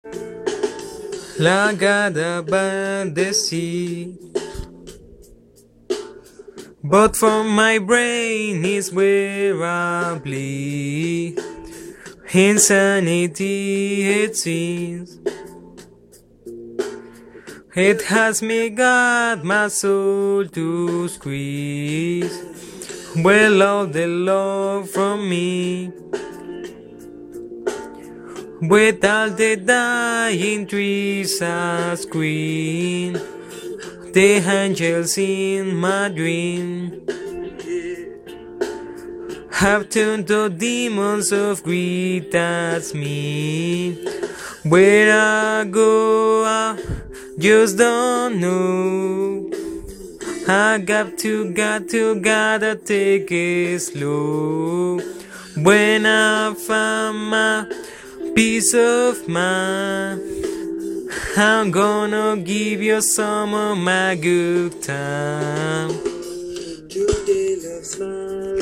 Lagada by the sea. But from my brain is where I bleed. Insanity it seems. It has me got my soul to squeeze. Well, all the love from me. With all the dying trees I scream. The angels in my dream have turned to demons of greed, that's me. Where I go, I just don't know. I gotta take it slow. When I find my peace of mind, I'm gonna give you some of my good time. Today love's mine.